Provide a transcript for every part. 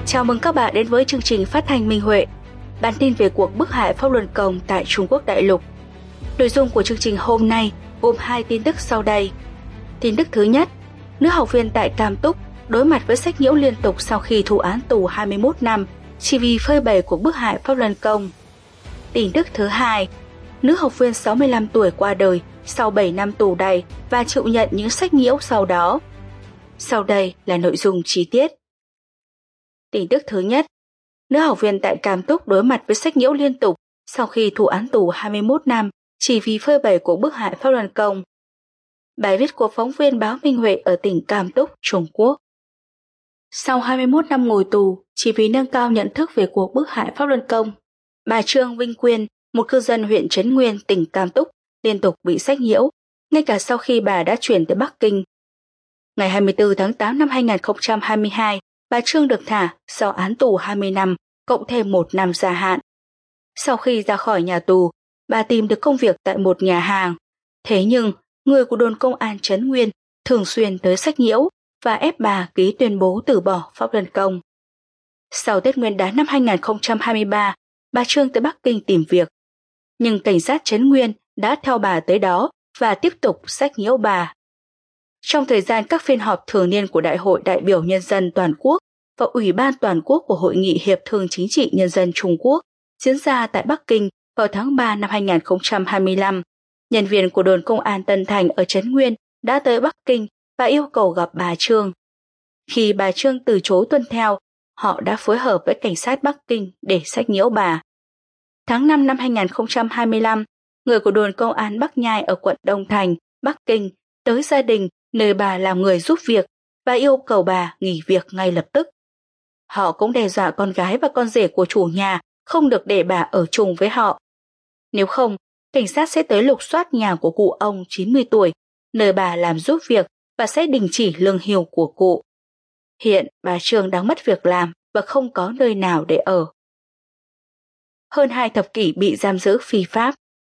Chào mừng các bạn đến với chương trình phát thanh Minh Huệ, bản tin về cuộc bức hại Pháp Luân Công tại Trung Quốc đại lục. Nội dung của chương trình hôm nay gồm 2 tin tức sau đây. Tin tức thứ nhất, nữ học viên tại Cam Túc đối mặt với sách nhiễu liên tục sau khi thụ án tù 21 năm chỉ vì phơi bày cuộc bức hại Pháp Luân Công. Tin tức thứ hai, nữ học viên 65 tuổi qua đời sau 7 năm tù đầy và chịu nhận những sách nhiễu sau đó. Sau đây là nội dung chi tiết. Tin tức thứ nhất, nữ học viên tại Cam Túc đối mặt với sách nhiễu liên tục sau khi thụ án tù 21 năm chỉ vì phơi bày cuộc bức hại Pháp Luân Công. Bài viết của phóng viên báo Minh Huệ ở tỉnh Cam Túc, Trung Quốc. Sau 21 năm ngồi tù chỉ vì nâng cao nhận thức về cuộc bức hại Pháp Luân Công, bà Trương Vinh Quyên, một cư dân huyện Trấn Nguyên, tỉnh Cam Túc, liên tục bị sách nhiễu, ngay cả sau khi bà đã chuyển tới Bắc Kinh. Ngày 24 tháng 8 năm 2022, bà Trương được thả sau án tù 20 năm, cộng thêm 1 năm gia hạn. Sau khi ra khỏi nhà tù, bà tìm được công việc tại một nhà hàng. Thế nhưng, người của đồn công an Trấn Nguyên thường xuyên tới sách nhiễu và ép bà ký tuyên bố từ bỏ Pháp Luân Công. Sau Tết Nguyên đán năm 2023, bà Trương tới Bắc Kinh tìm việc. Nhưng cảnh sát Trấn Nguyên đã theo bà tới đó và tiếp tục sách nhiễu bà. Trong thời gian các phiên họp thường niên của Đại hội đại biểu nhân dân toàn quốc và Ủy ban toàn quốc của Hội nghị Hiệp thương Chính trị Nhân dân Trung Quốc diễn ra tại Bắc Kinh vào tháng 3 năm 2025, nhân viên của đồn công an Tân Thành ở Trấn Nguyên đã tới Bắc Kinh và yêu cầu gặp bà Trương. Khi bà Trương từ chối tuân theo, họ đã phối hợp với cảnh sát Bắc Kinh để sách nhiễu bà. Tháng 5 năm 2025, người của đồn công an Bắc Nhai ở quận Đông Thành, Bắc Kinh tới gia đình nơi bà làm người giúp việc và yêu cầu bà nghỉ việc ngay lập tức. Họ cũng đe dọa con gái và con rể của chủ nhà không được để bà ở chung với họ. Nếu không, cảnh sát sẽ tới lục soát nhà của cụ ông 90 tuổi, nơi bà làm giúp việc và sẽ đình chỉ lương hưu của cụ. Hiện bà Trương đang mất việc làm và không có nơi nào để ở. Hơn 2 thập kỷ bị giam giữ phi pháp.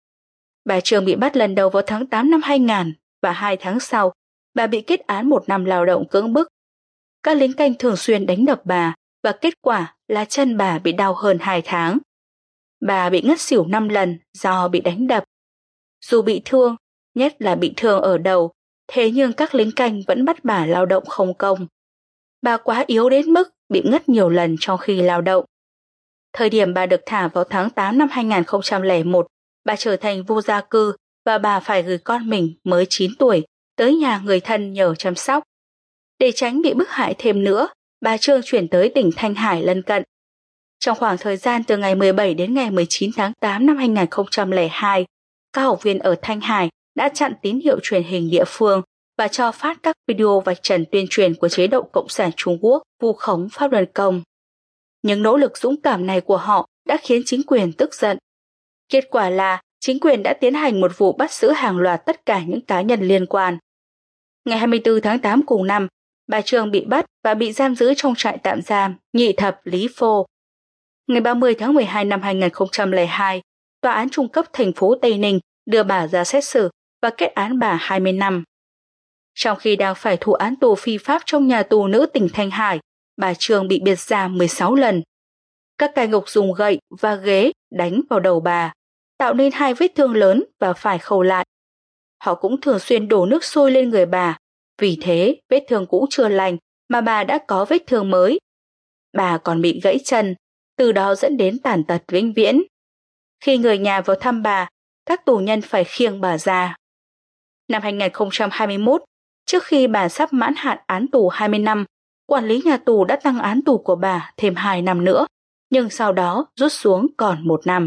Bà Trương bị bắt lần đầu vào tháng 8 năm 2000 và 2 tháng sau, bà bị kết án 1 năm lao động cưỡng bức. Các lính canh thường xuyên đánh đập bà và kết quả là chân bà bị đau hơn 2 tháng. Bà bị ngất xỉu 5 lần do bị đánh đập. Dù bị thương, nhất là bị thương ở đầu, thế nhưng các lính canh vẫn bắt bà lao động không công. Bà quá yếu đến mức bị ngất nhiều lần trong khi lao động. Thời điểm bà được thả vào tháng 8 năm 2001, bà trở thành vô gia cư và bà phải gửi con mình mới 9 tuổi tới nhà người thân nhờ chăm sóc. Để tránh bị bức hại thêm nữa, bà Trương chuyển tới tỉnh Thanh Hải lân cận. Trong khoảng thời gian từ ngày 17 đến ngày 19 tháng 8 năm 2002, các học viên ở Thanh Hải đã chặn tín hiệu truyền hình địa phương và cho phát các video vạch trần tuyên truyền của chế độ Cộng sản Trung Quốc vu khống Pháp Luân Công. Những nỗ lực dũng cảm này của họ đã khiến chính quyền tức giận. Kết quả là chính quyền đã tiến hành một vụ bắt giữ hàng loạt tất cả những cá nhân liên quan. Ngày 24 tháng 8 cùng năm, bà Trương bị bắt và bị giam giữ trong trại tạm giam Nhị Thập Lý Phô. Ngày 30 tháng 12 năm 2002, Tòa án Trung cấp thành phố Tây Ninh đưa bà ra xét xử và kết án bà 20 năm. Trong khi đang phải thụ án tù phi pháp trong nhà tù nữ tỉnh Thanh Hải, bà Trương bị biệt giam 16 lần. Các cai ngục dùng gậy và ghế đánh vào đầu bà, tạo nên 2 vết thương lớn và phải khâu lại. Họ cũng thường xuyên đổ nước sôi lên người bà, vì thế vết thương cũ chưa lành mà bà đã có vết thương mới. Bà còn bị gãy chân, từ đó dẫn đến tàn tật vĩnh viễn. Khi người nhà vào thăm bà, các tù nhân phải khiêng bà ra. Năm 2021, trước khi bà sắp mãn hạn án tù 20 năm, quản lý nhà tù đã tăng án tù của bà thêm 2 năm nữa, nhưng sau đó rút xuống còn 1 năm.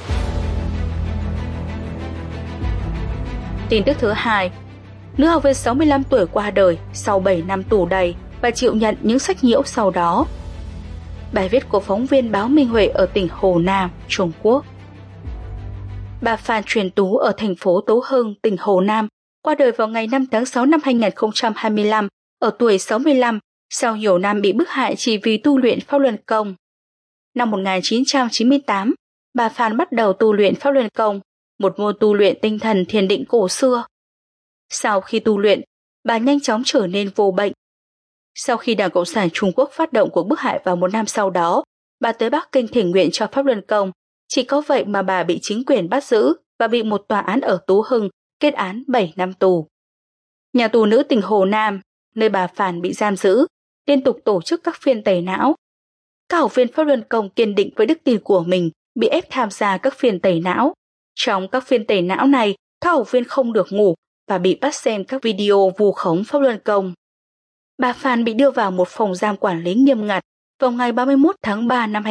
Tin tức thứ hai, nữ học viên 65 tuổi qua đời sau 7 năm tù đầy và chịu nhận những sách nhiễu sau đó. Bài viết của phóng viên báo Minh Huệ ở tỉnh Hồ Nam, Trung Quốc. Bà Phan Truyền Tú ở thành phố Tố Hưng, tỉnh Hồ Nam, qua đời vào ngày 5 tháng 6 năm 2025 ở tuổi 65 sau nhiều năm bị bức hại chỉ vì tu luyện Pháp Luân Công. Năm 1998, bà Phan bắt đầu tu luyện Pháp Luân Công, một môn tu luyện tinh thần thiền định cổ xưa. Sau khi tu luyện, bà nhanh chóng trở nên vô bệnh. Sau khi Đảng Cộng sản Trung Quốc phát động cuộc bức hại vào một năm sau đó, bà tới Bắc Kinh thỉnh nguyện cho Pháp Luân Công. Chỉ có vậy mà bà bị chính quyền bắt giữ và bị một tòa án ở Tú Hưng kết án 7 năm tù. Nhà tù nữ tỉnh Hồ Nam, nơi bà Phàn bị giam giữ, liên tục tổ chức các phiên tẩy não. Các học viên Pháp Luân Công kiên định với đức tin của mình bị ép tham gia các phiên tẩy não. Trong các phiên tẩy não này, các học viên không được ngủ và bị bắt xem các video vu khống Pháp Luân Công. Bà Phàn bị đưa vào một phòng giam quản lý nghiêm ngặt vào ngày 31 tháng 3 năm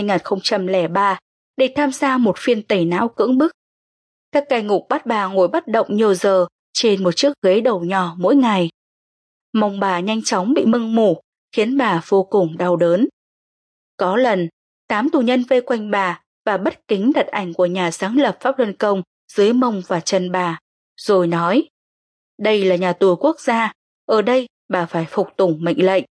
2003 để tham gia một phiên tẩy não cưỡng bức. Các cai ngục bắt bà ngồi bất động nhiều giờ trên một chiếc ghế đầu nhỏ mỗi ngày. Mông bà nhanh chóng bị mưng mủ, khiến bà vô cùng đau đớn. Có lần, 8 tù nhân vây quanh bà và bất kính đặt ảnh của nhà sáng lập Pháp Luân Công dưới mông và chân bà, rồi nói: "Đây là nhà tù quốc gia, ở đây bà phải phục tùng mệnh lệnh."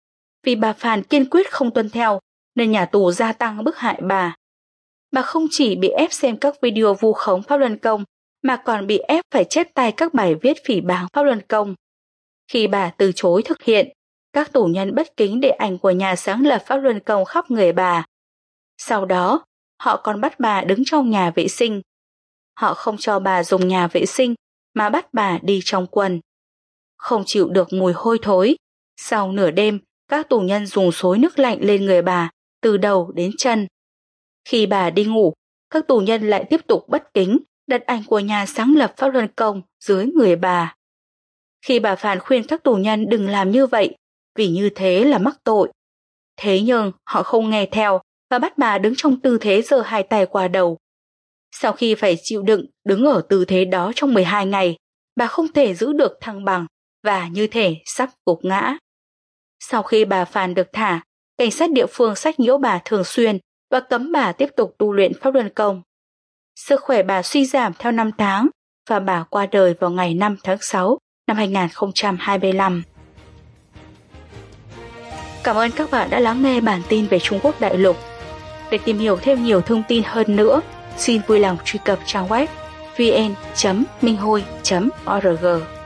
Vì bà Phàn kiên quyết không tuân theo, nên nhà tù gia tăng bức hại bà. Bà không chỉ bị ép xem các video vu khống Pháp Luân Công, mà còn bị ép phải chép tay các bài viết phỉ báng Pháp Luân Công. Khi bà từ chối thực hiện, các tù nhân bất kính để ảnh của nhà sáng lập Pháp Luân Công khắp người bà. Sau đó, họ còn bắt bà đứng trong nhà vệ sinh. Họ không cho bà dùng nhà vệ sinh, mà bắt bà đi trong quần. Không chịu được mùi hôi thối, sau nửa đêm, các tù nhân dùng xối nước lạnh lên người bà, từ đầu đến chân. Khi bà đi ngủ, các tù nhân lại tiếp tục bất kính đặt ảnh của nhà sáng lập Pháp Luân Công dưới người bà. Khi bà Phàn khuyên các tù nhân đừng làm như vậy, vì như thế là mắc tội. Thế nhưng họ không nghe theo và bắt bà đứng trong tư thế giơ hai tay qua đầu. Sau khi phải chịu đựng đứng ở tư thế đó trong 12 ngày, bà không thể giữ được thăng bằng và như thể sắp gục ngã. Sau khi bà Phàn được thả, cảnh sát địa phương sách nhiễu bà thường xuyên và cấm bà tiếp tục tu luyện Pháp Luân Công. Sức khỏe bà suy giảm theo năm tháng và bà qua đời vào ngày 5 tháng 6 năm 2025. Cảm ơn các bạn đã lắng nghe bản tin về Trung Quốc đại lục. Để tìm hiểu thêm nhiều thông tin hơn nữa, xin vui lòng truy cập trang web vn.minhoi.org.